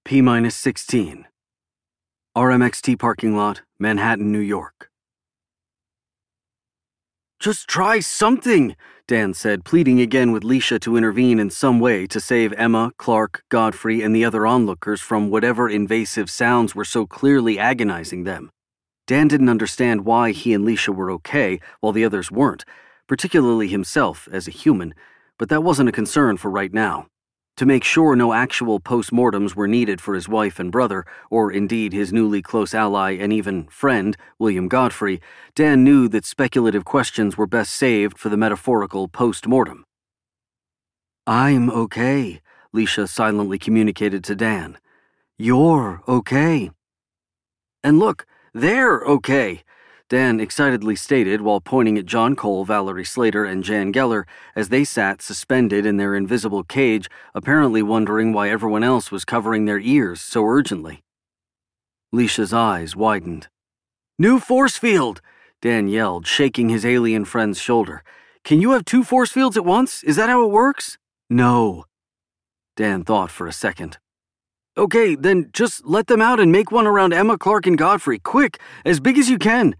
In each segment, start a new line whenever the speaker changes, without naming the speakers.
P-16. RMXT parking lot, Manhattan, New York. "Just try something," Dan said, pleading again with Leisha to intervene in some way to save Emma, Clark, Godfrey, and the other onlookers from whatever invasive sounds were so clearly agonizing them. Dan didn't understand why he and Leisha were okay while the others weren't, particularly himself as a human, but that wasn't a concern for right now. To make sure no actual post-mortems were needed for his wife and brother, or indeed his newly close ally and even friend, William Godfrey, Dan knew that speculative questions were best saved for the metaphorical post-mortem. "I'm okay," Leisha silently communicated to Dan. "You're okay." "And look, they're okay," Dan excitedly stated while pointing at John Cole, Valerie Slater, and Jan Geller as they sat suspended in their invisible cage, apparently wondering why everyone else was covering their ears so urgently. Leisha's eyes widened. "New force field!" Dan yelled, shaking his alien friend's shoulder. "Can you have two force fields at once? Is that how it works?" "No." Dan thought for a second. "Okay, then just let them out and make one around Emma, Clark, and Godfrey. Quick, as big as you can."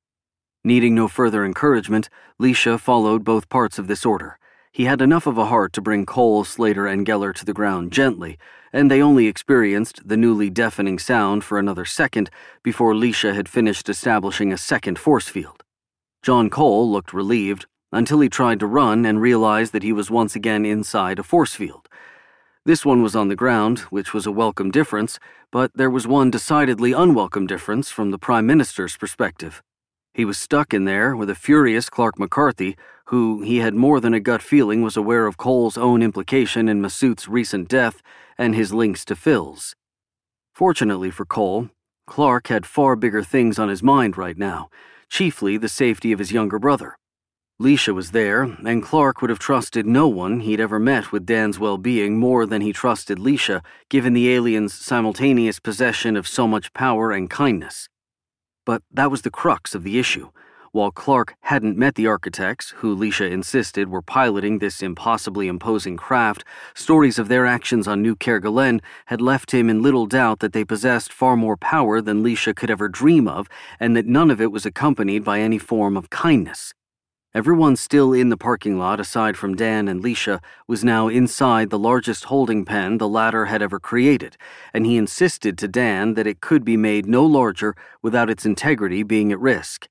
Needing no further encouragement, Leisha followed both parts of this order. He had enough of a heart to bring Cole, Slater, and Geller to the ground gently, and they only experienced the newly deafening sound for another second before Leisha had finished establishing a second force field. John Cole looked relieved until he tried to run and realized that he was once again inside a force field. This one was on the ground, which was a welcome difference, but there was one decidedly unwelcome difference from the Prime Minister's perspective. He was stuck in there with a furious Clark McCarthy, who he had more than a gut feeling was aware of Cole's own implication in Massoud's recent death and his links to Phil's. Fortunately for Cole, Clark had far bigger things on his mind right now, chiefly the safety of his younger brother. Leisha was there, and Clark would have trusted no one he'd ever met with Dan's well-being more than he trusted Leisha, given the alien's simultaneous possession of so much power and kindness. But that was the crux of the issue. While Clark hadn't met the architects, who Leisha insisted were piloting this impossibly imposing craft, stories of their actions on New Kerguelen had left him in little doubt that they possessed far more power than Leisha could ever dream of, and that none of it was accompanied by any form of kindness. Everyone still in the parking lot, aside from Dan and Leisha, was now inside the largest holding pen the latter had ever created, and he insisted to Dan that it could be made no larger without its integrity being at risk.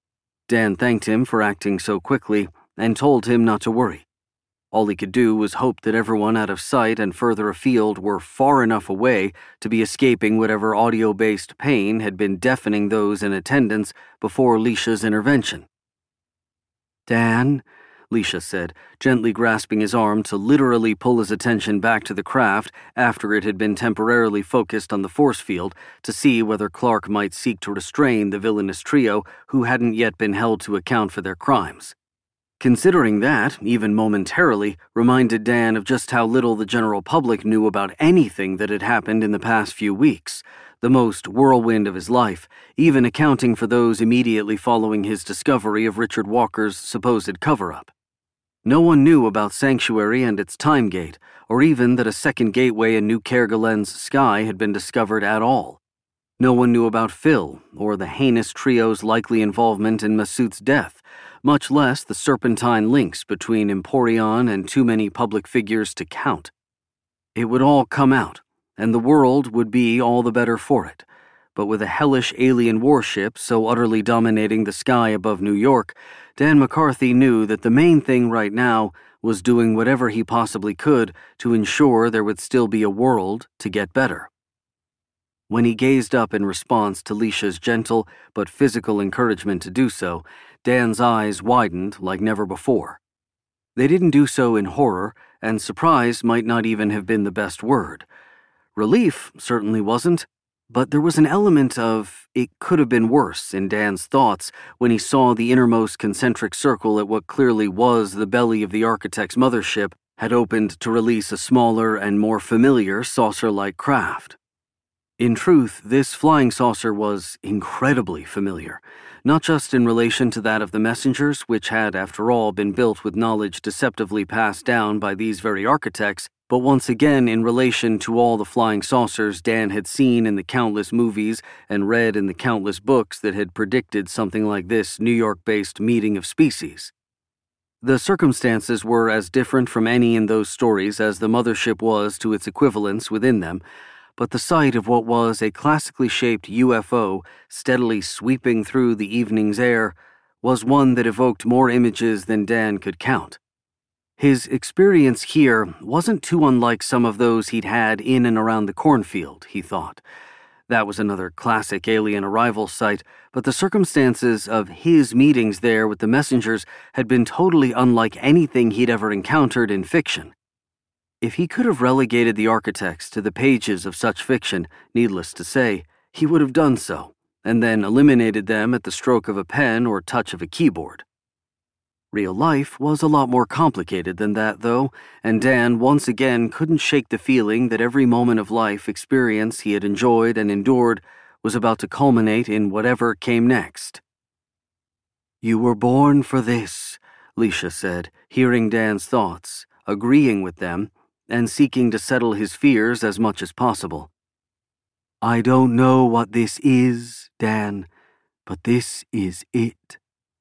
Dan thanked him for acting so quickly and told him not to worry. All he could do was hope that everyone out of sight and further afield were far enough away to be escaping whatever audio-based pain had been deafening those in attendance before Leisha's intervention. "Dan," Leisha said, gently grasping his arm to literally pull his attention back to the craft after it had been temporarily focused on the force field to see whether Clark might seek to restrain the villainous trio who hadn't yet been held to account for their crimes. Considering that, even momentarily, reminded Dan of just how little the general public knew about anything that had happened in the past few weeks, the most whirlwind of his life, even accounting for those immediately following his discovery of Richard Walker's supposed cover-up. No one knew about Sanctuary and its time gate, or even that a second gateway in New Kerguelen's sky had been discovered at all. No one knew about Phil, or the heinous trio's likely involvement in Massoud's death, much less the serpentine links between Emporion and too many public figures to count. It would all come out, and the world would be all the better for it. But with a hellish alien warship so utterly dominating the sky above New York, Dan McCarthy knew that the main thing right now was doing whatever he possibly could to ensure there would still be a world to get better. When he gazed up in response to Leisha's gentle but physical encouragement to do so, Dan's eyes widened like never before. They didn't do so in horror, and surprise might not even have been the best word. Relief certainly wasn't, but there was an element of it could have been worse in Dan's thoughts when he saw the innermost concentric circle at what clearly was the belly of the architect's mothership had opened to release a smaller and more familiar saucer-like craft. In truth, this flying saucer was incredibly familiar, not just in relation to that of the messengers, which had, after all, been built with knowledge deceptively passed down by these very architects, but once again in relation to all the flying saucers Dan had seen in the countless movies and read in the countless books that had predicted something like this New York-based meeting of species. The circumstances were as different from any in those stories as the mothership was to its equivalents within them, but the sight of what was a classically shaped UFO steadily sweeping through the evening's air was one that evoked more images than Dan could count. His experience here wasn't too unlike some of those he'd had in and around the cornfield, he thought. That was another classic alien arrival site, but the circumstances of his meetings there with the messengers had been totally unlike anything he'd ever encountered in fiction. If he could have relegated the architects to the pages of such fiction, needless to say, he would have done so, and then eliminated them at the stroke of a pen or touch of a keyboard. Real life was a lot more complicated than that, though, and Dan once again couldn't shake the feeling that every moment of life experience he had enjoyed and endured was about to culminate in whatever came next. "You were born for this," Leisha said, hearing Dan's thoughts, agreeing with them, and seeking to settle his fears as much as possible. "I don't know what this is, Dan, but this is it."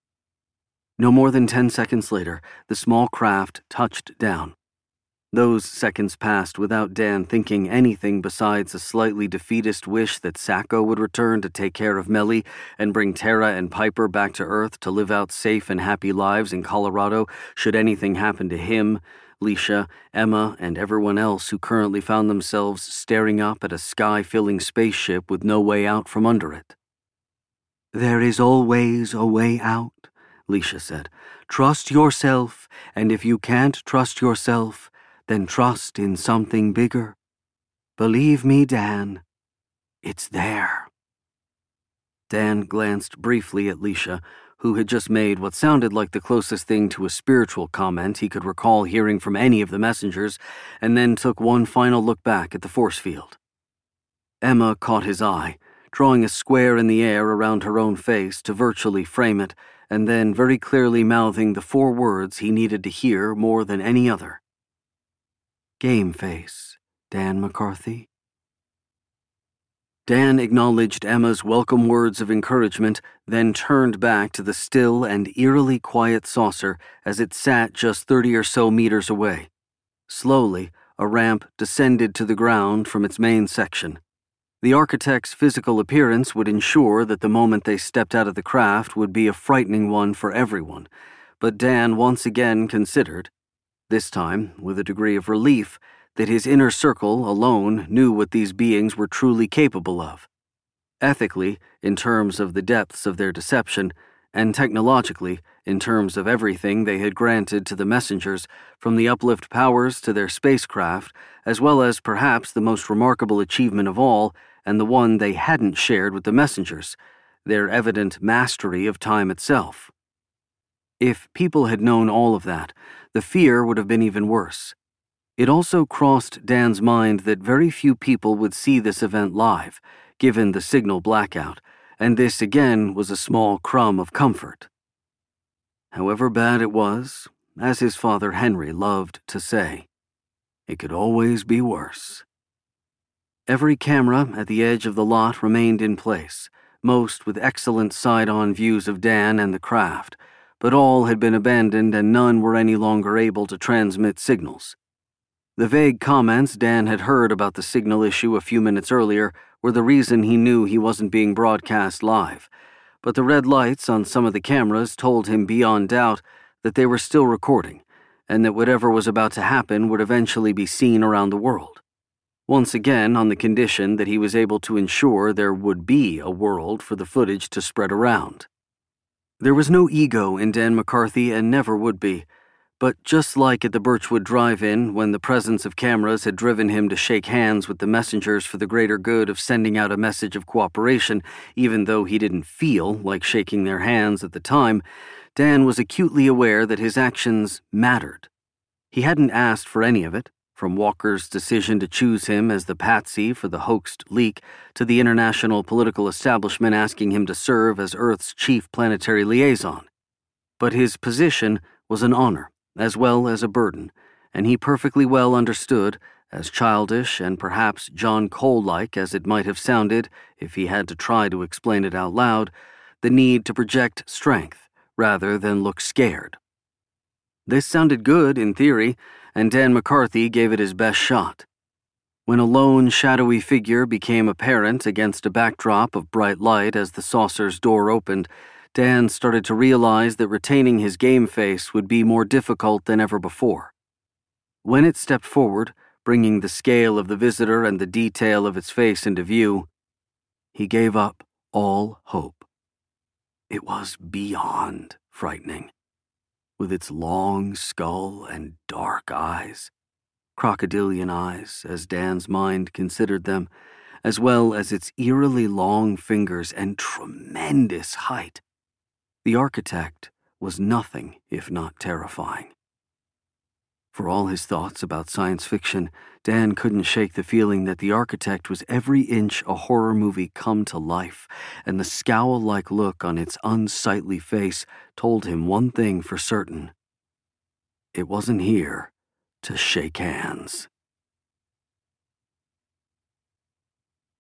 No more than 10 seconds later, the small craft touched down. Those seconds passed without Dan thinking anything besides a slightly defeatist wish that Sacco would return to take care of Melly and bring Tara and Piper back to Earth to live out safe and happy lives in Colorado should anything happen to him, Leisha, Emma, and everyone else who currently found themselves staring up at a sky-filling spaceship with no way out from under it. "There is always a way out," Leisha said. "Trust yourself, and if you can't trust yourself, then trust in something bigger. Believe me, Dan, it's there." Dan glanced briefly at Leisha, who had just made what sounded like the closest thing to a spiritual comment he could recall hearing from any of the messengers, and then took one final look back at the force field. Emma caught his eye, drawing a square in the air around her own face to virtually frame it, and then very clearly mouthing the 4 words he needed to hear more than any other. "Game face, Dan McCarthy." Dan acknowledged Emma's welcome words of encouragement, then turned back to the still and eerily quiet saucer as it sat just 30 or so meters away. Slowly, a ramp descended to the ground from its main section. The architect's physical appearance would ensure that the moment they stepped out of the craft would be a frightening one for everyone, but Dan once again considered, this time with a degree of relief, that his inner circle alone knew what these beings were truly capable of. Ethically, in terms of the depths of their deception, and technologically, in terms of everything they had granted to the messengers, from the uplift powers to their spacecraft, as well as perhaps the most remarkable achievement of all, and the one they hadn't shared with the messengers, their evident mastery of time itself. If people had known all of that, the fear would have been even worse. It also crossed Dan's mind that very few people would see this event live, given the signal blackout, and this again was a small crumb of comfort. However bad it was, as his father Henry loved to say, it could always be worse. Every camera at the edge of the lot remained in place, most with excellent side-on views of Dan and the craft, but all had been abandoned and none were any longer able to transmit signals. The vague comments Dan had heard about the signal issue a few minutes earlier were the reason he knew he wasn't being broadcast live, but the red lights on some of the cameras told him beyond doubt that they were still recording, and that whatever was about to happen would eventually be seen around the world. Once again on the condition that he was able to ensure there would be a world for the footage to spread around. There was no ego in Dan McCarthy and never would be, but just like at the Birchwood Drive-In when the presence of cameras had driven him to shake hands with the messengers for the greater good of sending out a message of cooperation, even though he didn't feel like shaking their hands at the time, Dan was acutely aware that his actions mattered. He hadn't asked for any of it, from Walker's decision to choose him as the patsy for the hoaxed leak to the international political establishment asking him to serve as Earth's chief planetary liaison. But his position was an honor, as well as a burden, and he perfectly well understood, as childish and perhaps John Cole-like as it might have sounded if he had to try to explain it out loud, the need to project strength rather than look scared. This sounded good in theory, and Dan McCarthy gave it his best shot. When a lone, shadowy figure became apparent against a backdrop of bright light as the saucer's door opened, Dan started to realize that retaining his game face would be more difficult than ever before. When it stepped forward, bringing the scale of the visitor and the detail of its face into view, he gave up all hope. It was beyond frightening, with its long skull and dark eyes. Crocodilian eyes, as Dan's mind considered them, as well as its eerily long fingers and tremendous height. The architect was nothing if not terrifying. For all his thoughts about science fiction, Dan couldn't shake the feeling that the architect was every inch a horror movie come to life, and the scowl-like look on its unsightly face told him one thing for certain. It wasn't here to shake hands.